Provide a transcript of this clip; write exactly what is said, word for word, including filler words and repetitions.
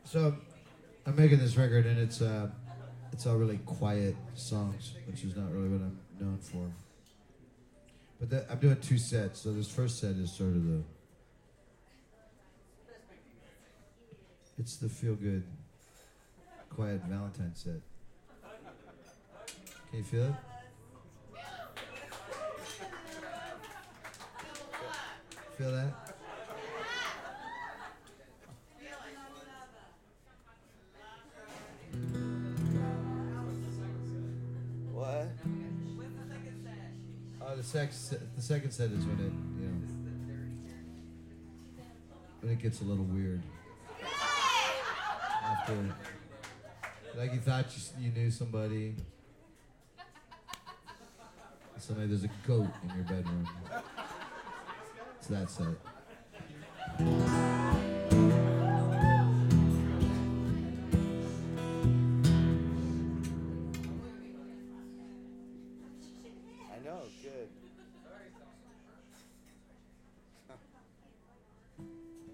So I'm making this record, and it's uh, it's all really quiet songs, which is not really what I'm known for. But the, I'm doing two sets. So this first set is sort of the it's the feel good, quiet Valentine set. Can you feel it? Feel that? What? Oh, the sex. The second set is when it, you know, when it gets a little weird. After, like you thought you, you knew somebody. Somebody, there's a goat in your bedroom. It's that set. I know, good.